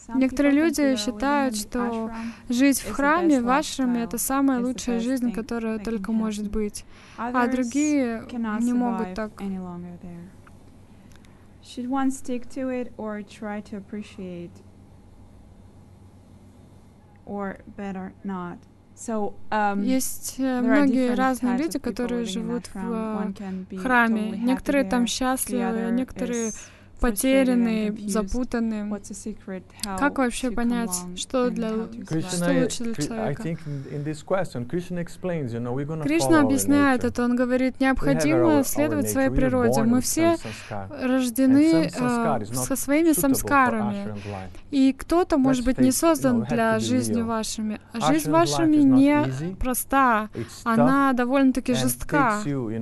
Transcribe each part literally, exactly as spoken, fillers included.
Некоторые люди считают, что жить в храме, в ашраме — это самая лучшая жизнь, которая только может быть, а другие не могут так. Should one stick to it or try to appreciate, or better not? So, um, есть многие разные люди, которые живут в храме. Некоторые там счастливы, некоторые потерянные, запутанные. Как вообще понять, что, для, что лучше для человека? Кришна объясняет это, он говорит, необходимо следовать своей природе. Мы все рождены э, со своими самскарами, и кто-то, может быть, не создан для жизни вашими. Жизнь вашими не проста, она довольно-таки жестка.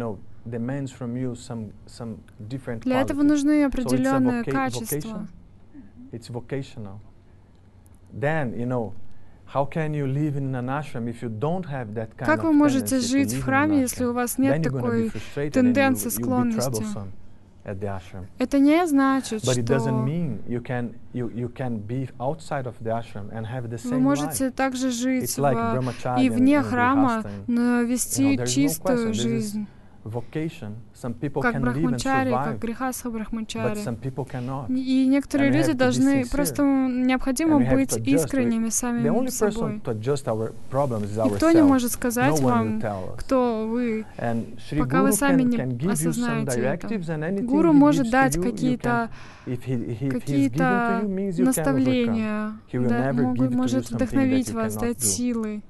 Для этого нужны определенные качества. Как вы можете жить в храме, если у вас нет такой тенденции, склонности? Это не значит, что вы можете также жить в, и вне храма, но вести чистую жизнь. Как брахмачари, как грехастха брахмачари. И некоторые люди должны, просто необходимо быть искренними сами собой. Никто не может сказать вам, кто вы, пока вы сами не осознаете это. Гуру может дать какие-то какие-то наставления, да, могут, может вдохновить вас, дать силы.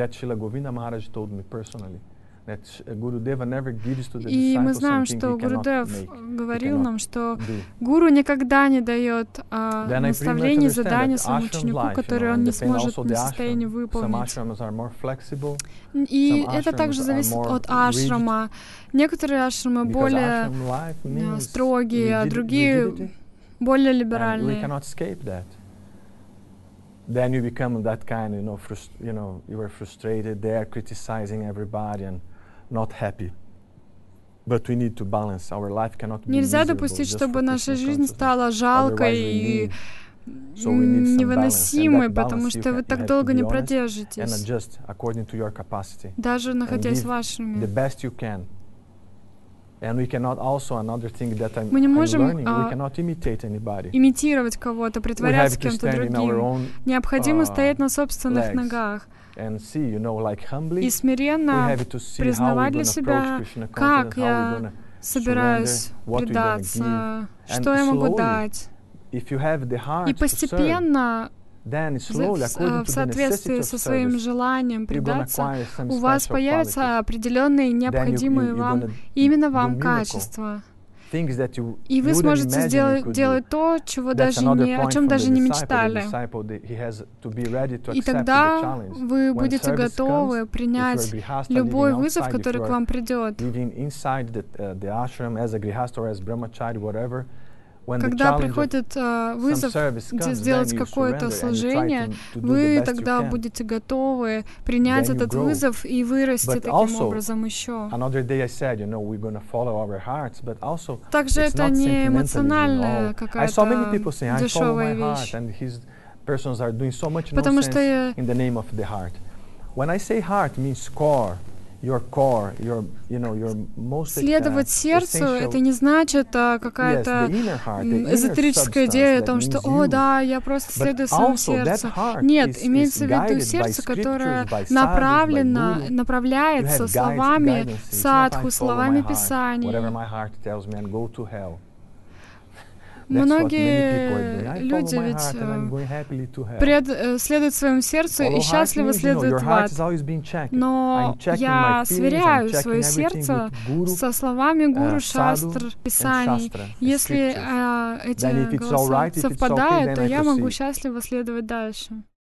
И мы знаем, что Гурудев говорил нам, что гуру никогда не дает а, наставлений, заданий своему ученику, которые он не сможет не в состоянии выполнить. И это также зависит от ашрама. Некоторые ашрамы более а, строгие, а другие более либеральные. Then you become that kind, you know, frust- you know, you are frustrated there, criticizing everybody and not happy. But we need to balance. Our life cannot be Нельзя допустить, чтобы наша жизнь стала жалкой и невыносимой, потому что вы так долго не продержитесь, даже находясь в ашраме. Мы не можем а, имитировать кого-то, притворяться кем-то другим. Необходимо стоять на собственных ногах и смиренно признавать для себя, как я собираюсь предаться, что я могу дать. И постепенно, в соответствии со своим желанием предаться, у вас появятся определенные необходимые вам, именно вам качества. И вы сможете сделать, делать то, чего даже не, о чем даже не мечтали. И тогда вы будете готовы принять любой вызов, который к вам придет. Когда приходит uh, вызов сделать какое-то служение, вы тогда будете готовы принять этот вызов и вырасти таким образом еще. Также это не эмоциональная какая-то дешевая вещь. Потому что следовать сердцу — это не значит а, какая-то эзотерическая идея о том, что «О, да, я просто следую своему сердцу». Нет, имеется в виду сердце, которое направлено, направляется словами садху, словами Писаний. Многие люди ведь пред, следуют своему сердцу и счастливо следуют в ад. Но я сверяю свое сердце со словами гуру, шастр, писаний. Если э, эти голоса совпадают, то я могу счастливо следовать дальше.